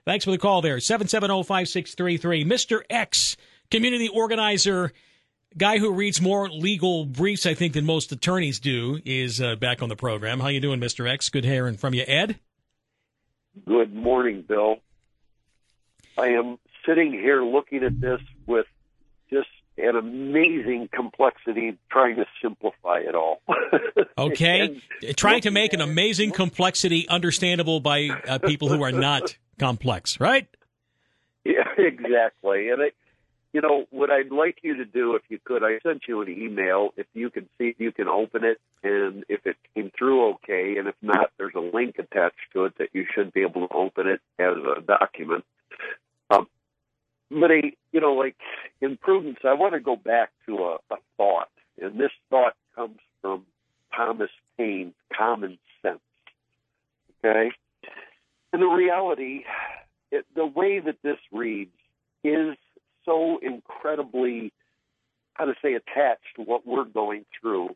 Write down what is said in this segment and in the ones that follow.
Thanks for the call there. 770-5633. Mr. X, community organizer, guy who reads more legal briefs, I think, than most attorneys do, is back on the program. How you doing, Mr. X? Good hearing from you. Ed? Good morning, Bill. I am sitting here looking at this with just an amazing complexity, trying to simplify it all. Okay. Trying to make an amazing complexity understandable by people who are not complex, right? Yeah, exactly. And what I'd like you to do, if you could, I sent you an email. If you can see if you can open it, and if it came through okay, and if not, there's a link attached to it that you should be able to open it as a document. But like in prudence, I want to go back to a thought, and this thought comes from Thomas Paine's Common Sense. Okay, and the reality, the way that this reads is so incredibly, attached to what we're going through.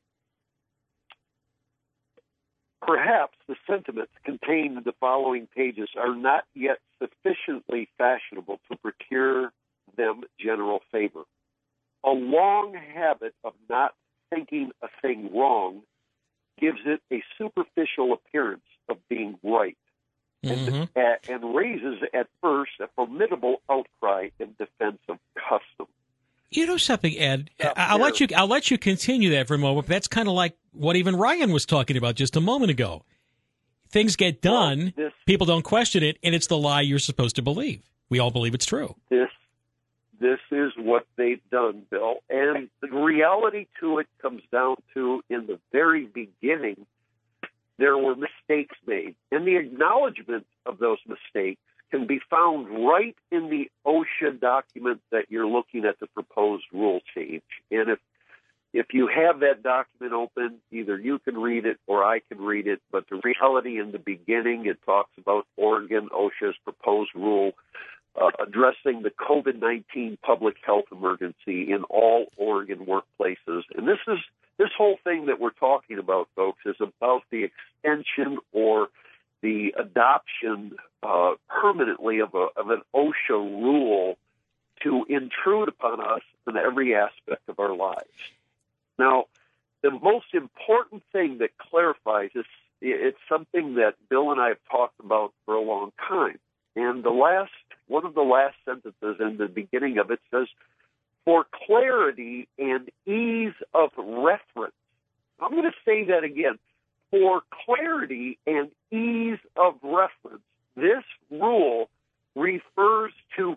Perhaps the sentiments contained in the following pages are not yet sufficiently fashionable to procure them general favor. A long habit of not thinking a thing wrong gives it a superficial appearance of being right, and raises at first a formidable outcry in defense of custom. You know something, Ed? I'll let you continue that for a moment. But that's kind of like what even Ryan was talking about just a moment ago. Things get done, people don't question it, and it's the lie you're supposed to believe. We all believe it's true. This is what they've done, Bill. And the reality to it comes down to, in the very beginning, there were mistakes made. And the acknowledgement of those mistakes can be found right in the OSHA document that you're looking at, the proposed rule change. And if you have that document open, either you can read it or I can read it. But the reality in the beginning, it talks about Oregon OSHA's proposed rule addressing the COVID-19 public health emergency in all Oregon workplaces. And this whole thing that we're talking about, folks, is about the extension or the adoption permanently of an OSHA rule to intrude upon us in every aspect of our lives. Now, the most important thing that clarifies this, it's something that Bill and I have talked about for a long time. And one of the last sentences in the beginning of it says, for clarity and ease of reference. I'm going to say that again. For clarity and ease of reference, this rule refers to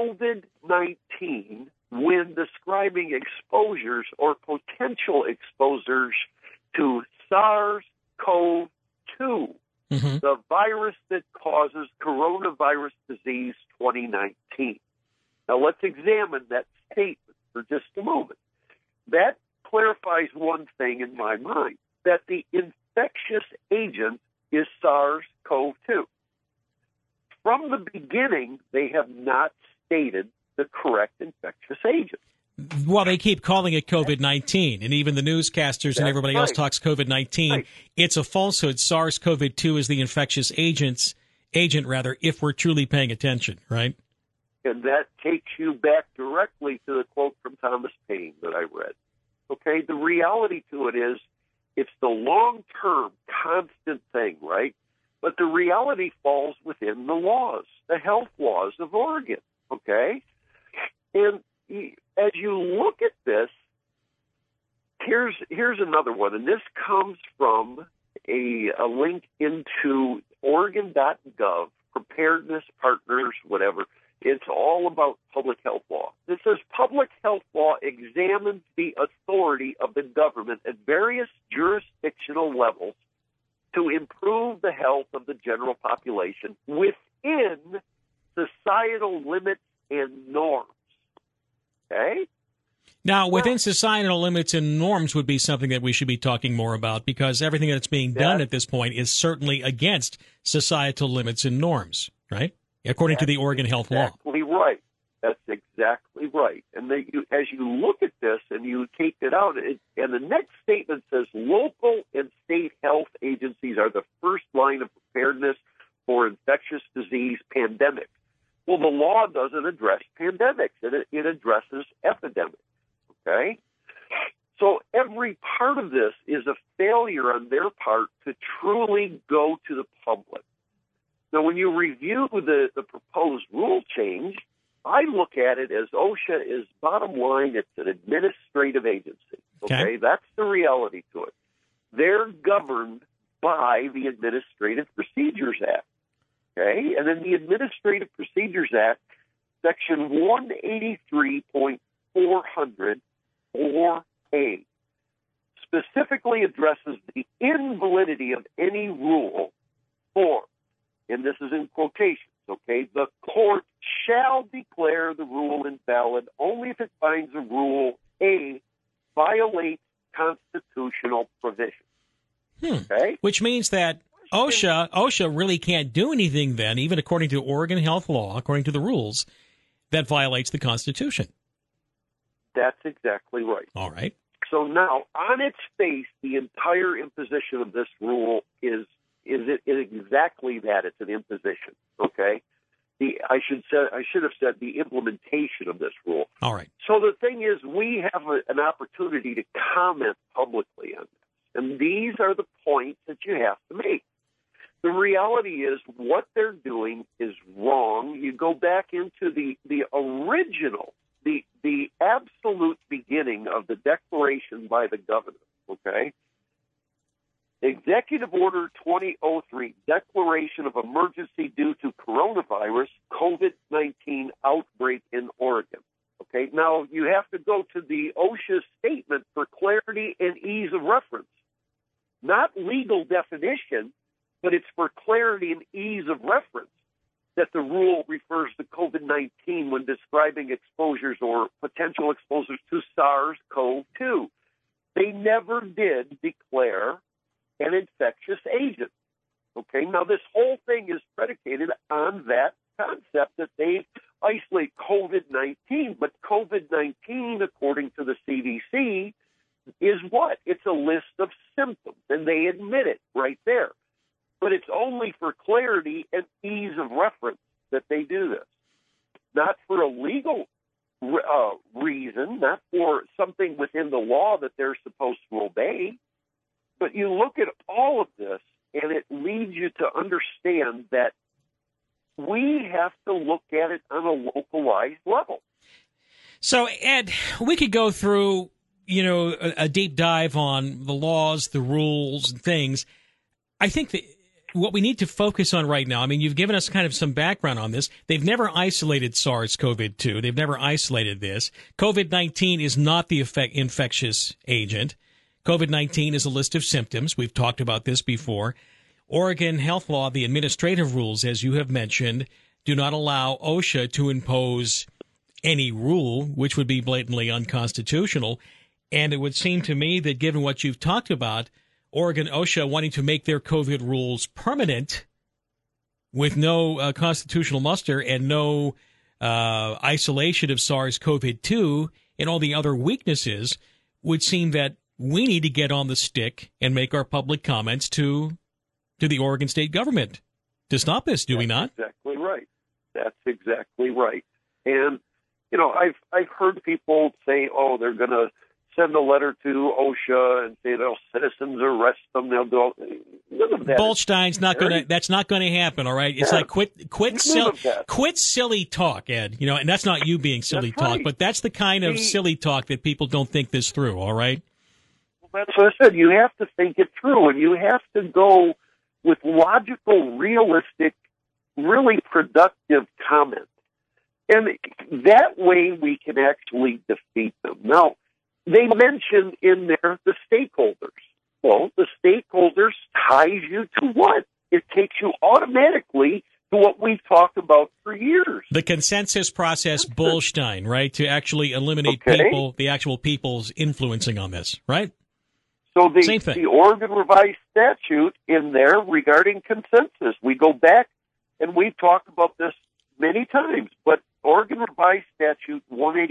COVID-19 when describing exposures or potential exposures to SARS-CoV-2, the virus that causes coronavirus disease 2019. Now let's examine that statement for just a moment. That clarifies one thing in my mind, that the infectious agent is SARS-CoV-2. From the beginning, they have not stated the correct infectious agent. Well, they keep calling it COVID-19, and even the newscasters and everybody else talks COVID-19. Right. It's a falsehood. SARS-CoV-2 is the infectious agent, if we're truly paying attention, right? And that takes you back directly to the quote from Thomas Paine that I read. Okay, the reality to it is it's the long-term, constant thing, right? But the reality falls within the laws, the health laws of Oregon, okay? And as you look at this, here's another one, and this comes from a link into Oregon.gov, preparedness partners, whatever. It's all about public health law. It says public health law examines the authority of the government at various jurisdictional levels to improve the health of the general population within societal limits and norms. Okay? Now, within societal limits and norms would be something that we should be talking more about, because everything that's being done at this point is certainly against societal limits and norms, right? According to the Oregon health law. Exactly right. That's exactly right. And as you look at this and you take it out, and the next statement says local and state health agencies are the first line of preparedness for infectious disease pandemics. Well, the law doesn't address pandemics. It addresses epidemics, okay? So every part of this is a failure on their part to truly go to the public. Now, when you review the proposed rule change, I look at it as OSHA is, bottom line, it's an administrative agency, okay? That's the reality to it. They're governed by the Administrative Procedures Act, okay? And in the Administrative Procedures Act, Section 183.400 4A specifically addresses the invalidity of any rule for, and this is in quotations, okay, the court shall declare the rule invalid only if it finds a rule, A, violates constitutional provisions. Okay? Which means that OSHA really can't do anything then, even according to Oregon health law, according to the rules, that violates the Constitution. That's exactly right. All right. So now, on its face, the entire imposition of this rule is exactly that. It's an imposition, okay? I should have said the implementation of this rule. All right. So the thing is, we have an opportunity to comment publicly on this. And these are the points that you have to make. The reality is what they're doing is wrong. You go back into the original, the absolute beginning of the declaration by the governor, okay? Executive Order 2003, Declaration of Emergency due to Coronavirus COVID-19 Outbreak in Oregon. Okay, now you have to go to the OSHA statement for clarity and ease of reference. Not legal definition, but it's for clarity and ease of reference that the rule refers to COVID-19 when describing exposures or potential exposures to SARS-CoV-2. They never did declare an infectious agent. Okay, now this whole thing is predicated on that concept that they isolate COVID-19, but COVID-19, according to the CDC, is what? It's a list of symptoms, and they admit it right there. But it's only for clarity and ease of reference that they do this, not for a legal reason, not for something within the law that they're supposed to obey. But you look at all of this, and it leads you to understand that we have to look at it on a localized level. So, Ed, we could go through, a deep dive on the laws, the rules, and things. I think that what we need to focus on right now, I mean, you've given us kind of some background on this. They've never isolated SARS-CoV-2. They've never isolated this. COVID-19 is not the infectious agent. COVID-19 is a list of symptoms. We've talked about this before. Oregon health law, the administrative rules, as you have mentioned, do not allow OSHA to impose any rule, which would be blatantly unconstitutional. And it would seem to me that given what you've talked about, Oregon OSHA wanting to make their COVID rules permanent with no constitutional muster and no isolation of SARS-CoV-2 and all the other weaknesses would seem that we need to get on the stick and make our public comments to the Oregon state government to stop this, do we not? Exactly right. That's exactly right. And, I've heard people say, they're going to send a letter to OSHA and say they'll citizens arrest them. They'll do all, none of that. Bolstein's not going to. That's not going to happen. All right. It's like quit silly talk, Ed. And that's not you being silly talk, but that's the kind of silly talk that people don't think this through. All right. Well, that's what I said. You have to think it through, and you have to go with logical, realistic, really productive comments. And that way we can actually defeat them. Now, they mentioned in there the stakeholders. Well, the stakeholders ties you to what? It takes you automatically to what we've talked about for years. The consensus process, Bolstein, right? To actually eliminate people, the actual people's influencing on this, right? So the Oregon Revised Statute in there regarding consensus, we go back and we've talked about this many times, but Oregon Revised Statute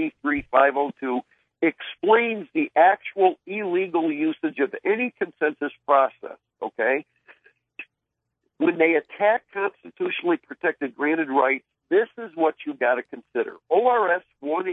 183.502 explains the actual illegal usage of any consensus process, okay? When they attack constitutionally protected granted rights, this is what you've got to consider. ORS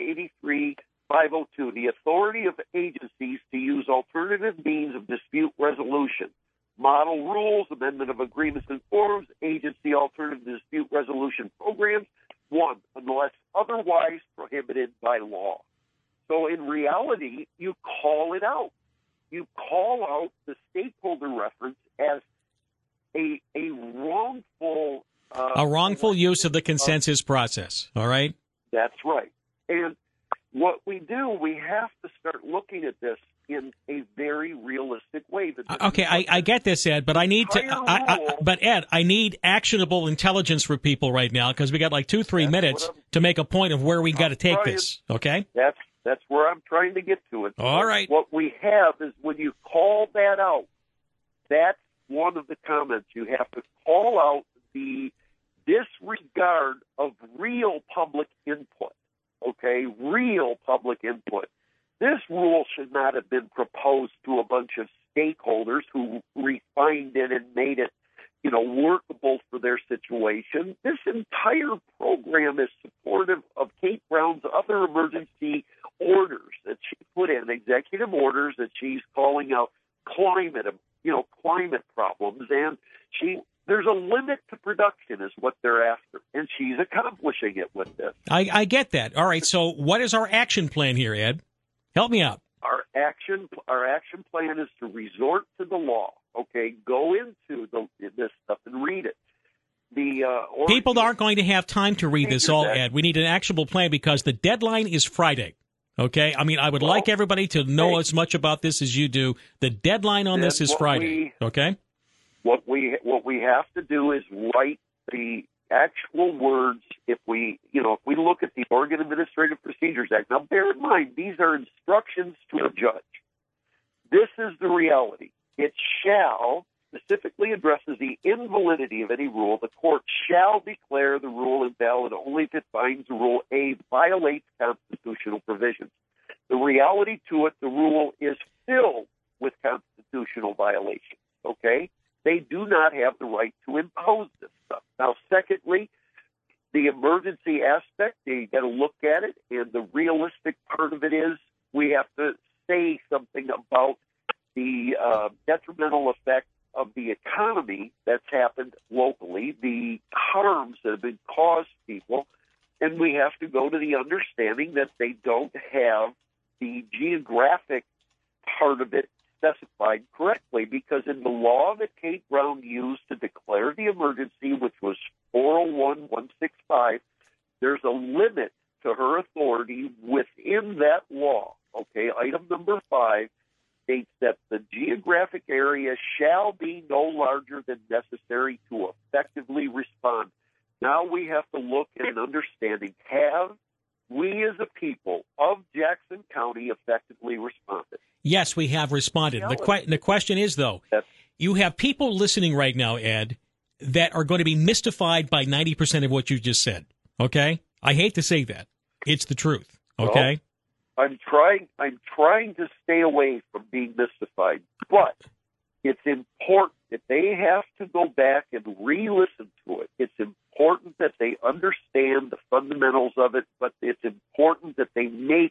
183-502, the authority of agencies to use alternative means of dispute resolution. Model rules, amendment of agreements and forms, agency alternative dispute resolution programs. 1, unless otherwise prohibited by law. So in reality, you call it out. You call out the stakeholder reference as a wrongful... a wrongful use of the consensus process, all right? That's right. And what we do, we have to start looking at this in a very realistic way. Okay, I get this, Ed, but I need but Ed, I need actionable intelligence for people right now because we got like 2-3 minutes to make a point of where we got to take this. Okay, that's where I'm trying to get to it. All right. What we have is when you call that out, that's one of the comments. You have to call out the disregard of real public input. Okay, real public input. This rule should not have been proposed to a bunch of stakeholders who refined it and made it, workable for their situation. This entire program is supportive of Kate Brown's other emergency orders that she put in, executive orders that she's calling out climate problems. And there's a limit to production is what they're after, and she's accomplishing it with this. I get that. All right, so what is our action plan here, Ed? Help me out. Our action plan is to resort to the law. Okay, go into this stuff and read it. People aren't going to have time to read this all, Ed. We need an actionable plan because the deadline is Friday. Okay, I mean, I would like everybody to know as much about this as you do. The deadline on this is Friday. Okay. What we have to do is write the actual words. If we look at the Oregon Administrative Procedures Act, now bear in mind these are instructions to a judge. This is the reality. It shall specifically addresses the invalidity of any rule. The court shall declare the rule invalid only if it finds the rule A violates constitutional provisions. The reality to it, the rule is filled with constitutional violations. Okay? They do not have the right to impose this stuff. Now, secondly, the emergency aspect, you got to look at it, and the realistic part of it is we have to say something about the detrimental effect of the economy that's happened locally, the harms that have been caused people, and we have to go to the understanding that they don't have the geographic part of it specified correctly, because in the law that Kate Brown used to declare the emergency, which was 401-165, there's a limit to her authority within that law. Okay, item number 5 states that the geographic area shall be no larger than necessary to effectively respond. Now we have to look at an understanding. Have we as a people of Jackson County effectively responded? Yes, we have responded. The question is, though, you have people listening right now, Ed, that are going to be mystified by 90% of what you just said. Okay? I hate to say that. It's the truth. Okay? Well, I'm trying to stay away from being mystified, but it's important that they have to go back and re-listen to it. It's important that they understand the fundamentals of it, but it's important that they make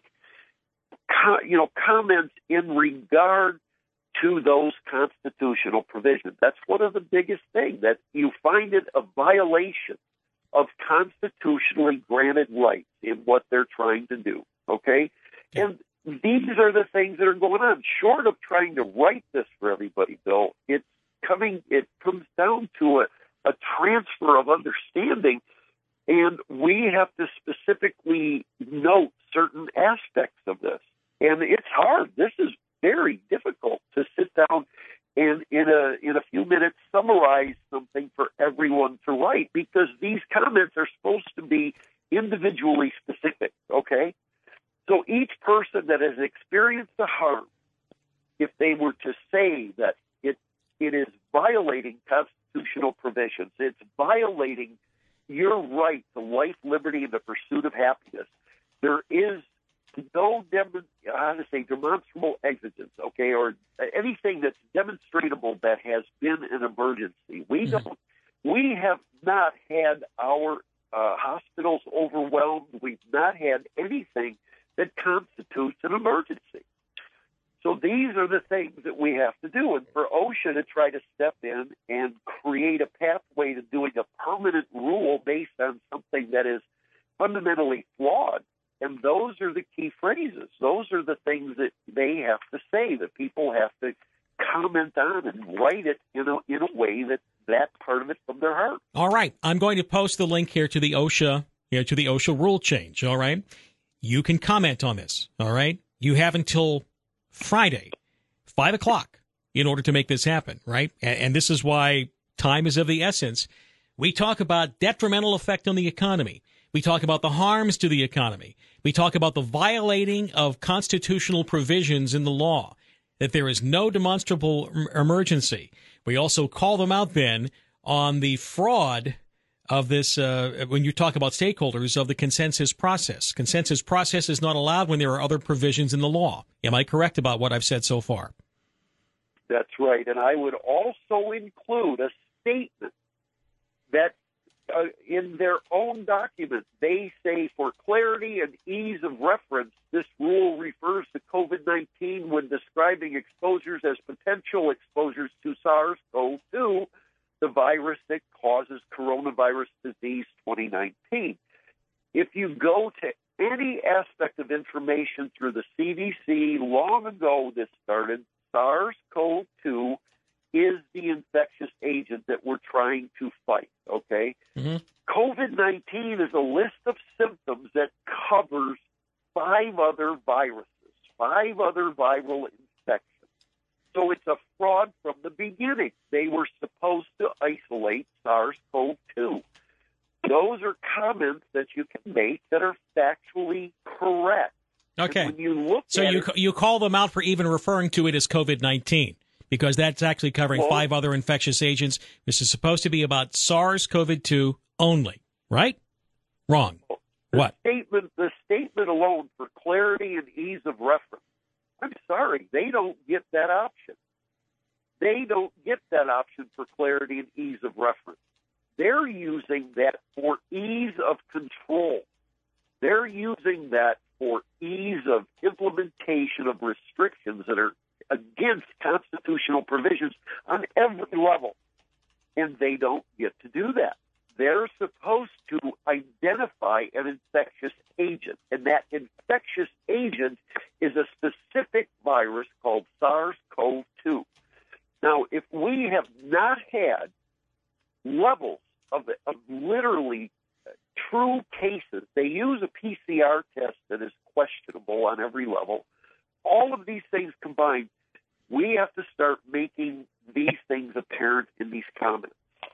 comments in regard to those constitutional provisions. That's one of the biggest things, that you find it a violation of constitutionally granted rights in what they're trying to do. Okay? And these are the things that are going on. Short of trying to write this for everybody, Bill, it comes down to a transfer of understanding, and we have to specifically note certain aspects of this. And it's hard. This is very difficult to sit down and in a few minutes summarize something for everyone to write, because these comments are supposed to be individually specific, okay? So each person that has experienced the harm, if they were to say that it is violating constitutional provisions, it's violating your right to life, liberty, and the pursuit of happiness, there is no demonstrable exigence, okay, or anything that's demonstrable that has been an emergency. We have not had our hospitals overwhelmed. We've not had anything that constitutes an emergency. So these are the things that we have to do. And for OSHA to try to step in and create a pathway to doing a permanent rule based on something that is fundamentally flawed, and those are the key phrases. Those are the things that they have to say, that people have to comment on and write it in a way that part of it from their heart. All right. I'm going to post the link here to the OSHA rule change. All right. You can comment on this. All right. You have until Friday, 5 o'clock, in order to make this happen. Right. And this is why time is of the essence. We talk about detrimental effect on the economy. We talk about the harms to the economy. We talk about the violating of constitutional provisions in the law, that there is no demonstrable emergency. We also call them out then on the fraud of this, when you talk about stakeholders, of the consensus process. Consensus process is not allowed when there are other provisions in the law. Am I correct about what I've said so far? That's right. And I would also include a statement that in their own document, they say, for clarity and ease of reference, this rule refers to COVID-19 when describing exposures as potential exposures to SARS-CoV-2, the virus that causes coronavirus disease 2019. If you go to any aspect of information through the CDC, long ago this started, SARS-CoV-2 is the infectious agent that we're trying to fight, okay? Mm-hmm. COVID-19 is a list of symptoms that covers 5 other viruses, 5 other viral infections. So it's a fraud from the beginning. They were supposed to isolate SARS-CoV-2. Those are comments that you can make that are factually correct. Okay. And when you look you call them out for even referring to it as COVID-19. Because that's actually covering 5 other infectious agents. This is supposed to be about SARS-CoV-2 only, right? Wrong. What? The statement alone, for clarity and ease of reference, I'm sorry, they don't get that option. They don't get that option for clarity and ease of reference. They're using that for ease of control. They're using that for ease of implementation of restrictions that are against constitutional provisions on every level. And they don't get to do that. They're supposed to identify an infectious agent, and that infectious agent is a specific virus called SARS-CoV-2. Now, if we have not had levels of literally true cases, they use a PCR test that is questionable on every level. All of these things combined, we have to start making these things apparent in these comments.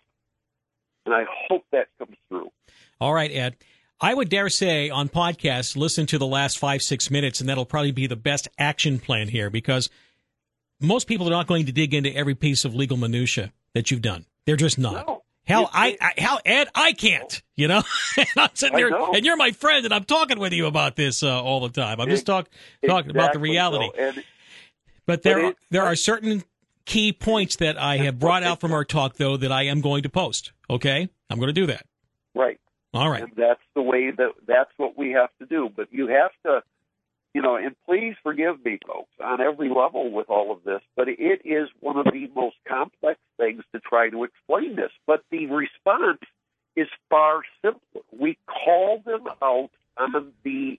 And I hope that comes through. All right, Ed. I would dare say on podcasts, listen to the last 5-6 minutes, and that'll probably be the best action plan here, because most people are not going to dig into every piece of legal minutia that you've done. They're just not. No. Hell, Ed, I can't, you know? And I'm sitting there, and you're my friend, and I'm talking with you about this all the time. I'm just talking about the reality. But there are certain key points that I have brought out from our talk, though, that I am going to post. Okay? I'm going to do that. Right. All right. And that's the way that's what we have to do. But you have to, and please forgive me, folks, on every level with all of this, but it is one of the most complex things to try to explain this. But the response is far simpler. We call them out on the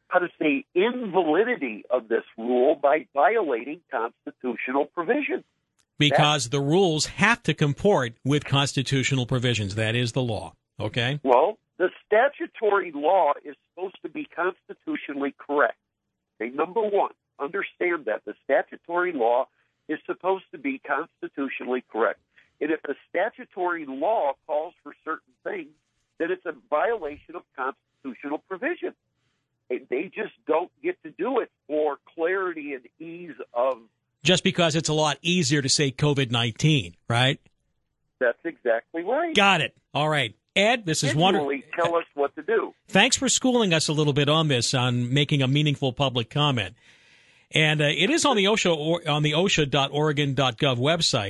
invalidity of this rule by violating constitutional provisions. Because the rules have to comport with constitutional provisions. That is the law. Okay? Well, the statutory law is supposed to be constitutionally correct. Okay, number one, understand that. The statutory law is supposed to be constitutionally correct. And if the statutory law calls for certain things, then it's a violation of constitutional provision. They just don't get to do it for clarity and ease of... Just because it's a lot easier to say COVID-19, right? That's exactly right. Got it. All right. Ed, this is wonderful. Tell us what to do. Thanks for schooling us a little bit on this, on making a meaningful public comment. And it is on the OSHA, on the OSHA.Oregon.gov website.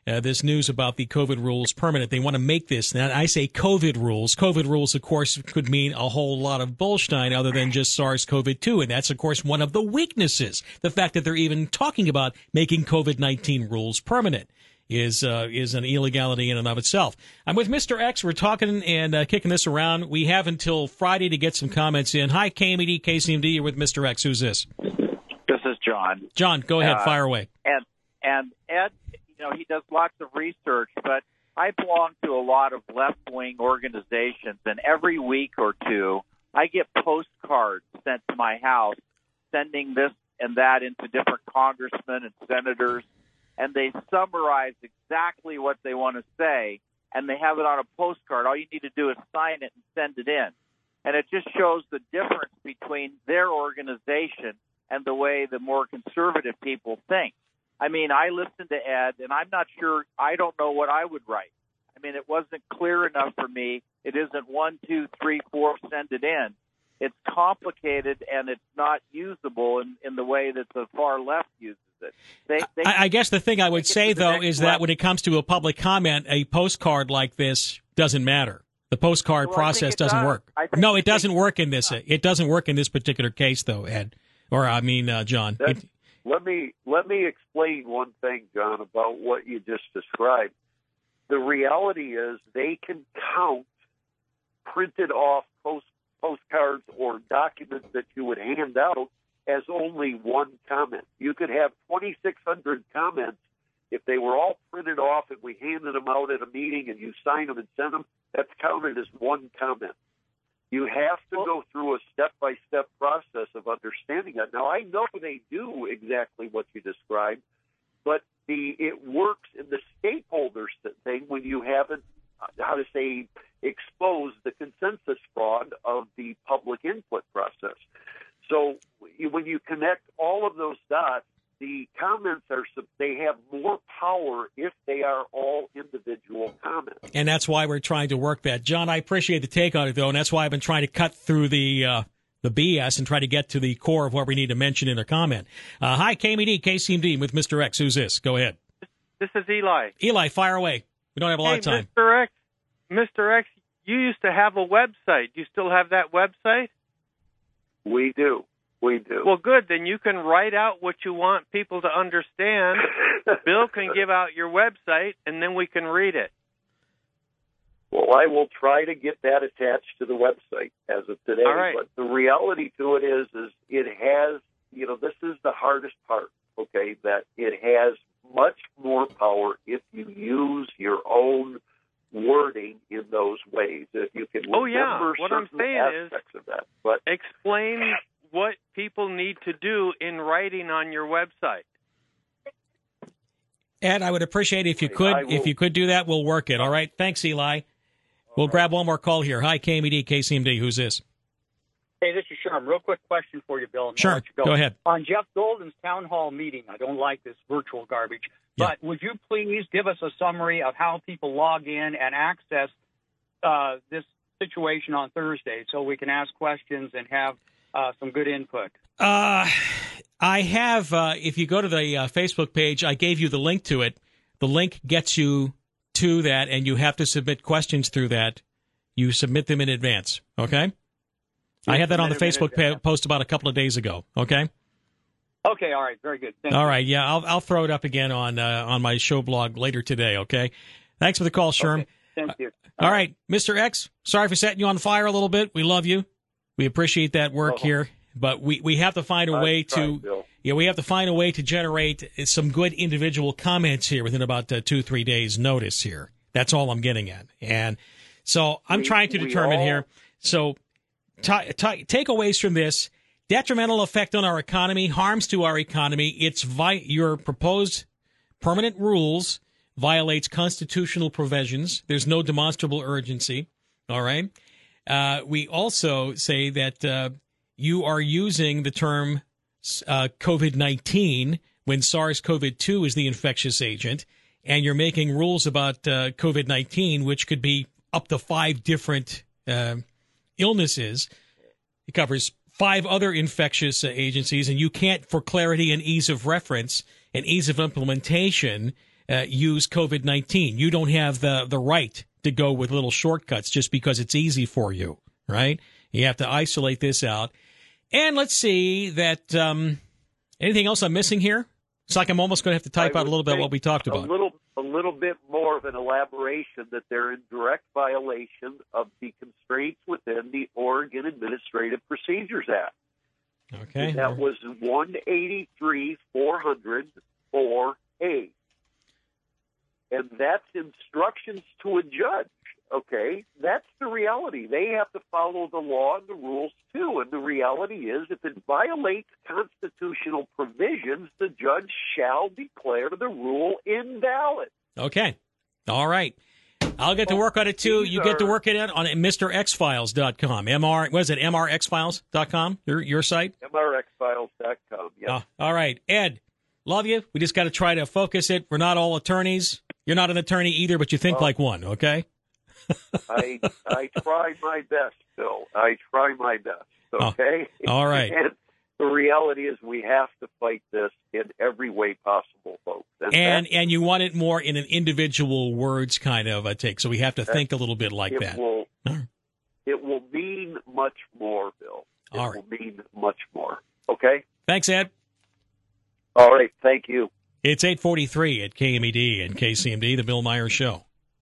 this news about the COVID rules permanent. They want to make this. Now, I say COVID rules. COVID rules, of course, could mean a whole lot of bullshine other than just SARS-CoV-2. And that's, of course, one of the weaknesses. The fact that they're even talking about making COVID-19 rules permanent is an illegality in and of itself. I'm with Mr. X. We're talking and kicking this around. We have until Friday to get some comments in. Hi, KMED, KCMD. You're with Mr. X. Who's this? This is John. John, go ahead. Fire away. And Ed, he does lots of research, but I belong to a lot of left-wing organizations, and every week or two, I get postcards sent to my house sending this and that into different congressmen and senators, and they summarize exactly what they want to say, and they have it on a postcard. All you need to do is sign it and send it in. And it just shows the difference between their organization and the way the more conservative people think. I mean, I listened to Ed, and I'm not sure, I don't know what I would write. I mean, it wasn't clear enough for me. It isn't 1, 2, 3, 4, send it in. It's complicated, and it's not usable in the way that the far left uses it. I guess the thing I would say, though, is that when it comes to a public comment, a postcard like this doesn't matter. The postcard process doesn't work. No, it doesn't work in this. It doesn't work in this particular case, though, Ed. Or, I mean, John. Let me explain one thing, John, about what you just described. The reality is they can count printed off postcards or documents that you would hand out as only one comment. You could have 2,600 comments. If they were all printed off and we handed them out at a meeting and you sign them and send them, that's counted as one comment. You have to go through a step-by-step process of understanding that. Now, I know they do exactly what you described, but it works in the stakeholders thing when you haven't, exposed the consensus fraud of the public input process. So when you connect all of those dots, the comments they have more power if they are all individual comments. And that's why we're trying to work that. John, I appreciate the take on it, though, and that's why I've been trying to cut through the BS and try to get to the core of what we need to mention in a comment. Hi, KMED, KCMD with Mr. X. Who's this? Go ahead. This is Eli. Eli, fire away. We don't have a lot of time. Mr. X, you used to have a website. Do you still have that website? We do. Well, good. Then you can write out what you want people to understand. Bill can give out your website, and then we can read it. Well, I will try to get that attached to the website as of today. All right. But the reality to it is it has, this is the hardest part, okay, that it has much more power if you use your own wording in those ways. If you can remember what I'm certain saying aspects of that. But explain what people need to do in writing on your website. Ed, I would appreciate it if you could. If you could do that, we'll work it. All right. Thanks, Eli. We'll grab one more call here. Hi, KMED, KCMD. Who's this? Hey, this is Sherm. Real quick question for you, Bill. Sure. Go ahead. On Jeff Golden's town hall meeting, I don't like this virtual garbage, but would you please give us a summary of how people log in and access this situation on Thursday so we can ask questions and have some good input? I have, if you go to the Facebook page, I gave you the link to it. The link gets you to that, and you have to submit questions through that. You submit them in advance, okay? I had that on the Facebook post about a couple of days ago, okay? Okay, all right, very good. Thank you. All right, yeah, I'll throw it up again on my show blog later today, okay? Thanks for the call, Sherm. Okay, thank you. All right, Mr. X, sorry for setting you on fire a little bit. We love you. We appreciate that work here, but we have to find a way to we have to find a way to generate some good individual comments here within about 2-3 days notice here. That's all I'm getting at. And so I'm trying to determine here. So takeaways from this: detrimental effect on our economy, harms to our economy. Your proposed permanent rules violates constitutional provisions. There's no demonstrable urgency. All right. We also say that you are using the term COVID-19 when SARS-CoV-2 is the infectious agent, and you're making rules about COVID-19, which could be up to 5 different illnesses. It covers 5 other infectious agencies, and you can't, for clarity and ease of reference and ease of implementation, use COVID-19. You don't have the right to go with little shortcuts just because it's easy for you, right? You have to isolate this out. And let's see that anything else I'm missing here? It's like I'm almost going to have to type out a little bit what we talked about. A little bit more of an elaboration that they're in direct violation of the constraints within the Oregon Administrative Procedures Act. Okay. And that was 183-400-4A. And that's instructions to a judge, okay? That's the reality. They have to follow the law and the rules, too. And the reality is, if it violates constitutional provisions, the judge shall declare the rule invalid. Okay. All right. I'll get to work on it, too. You get to work it out on MrXfiles.com. What is it, MRXfiles.com, your site? MRXfiles.com, yes. All right. Ed, love you. We just got to try to focus it. We're not all attorneys. You're not an attorney either, but you think like one, okay? I try my best, Bill. I try my best, okay? All right. And the reality is we have to fight this in every way possible, folks. And you want it more in an individual words kind of a take, so we have to think a little bit like that. It will mean much more, Bill. It All right. will mean much more, okay? Thanks, Ed. All right, thank you. It's 8:43 at KMED and KCMD, The Bill Myers Show.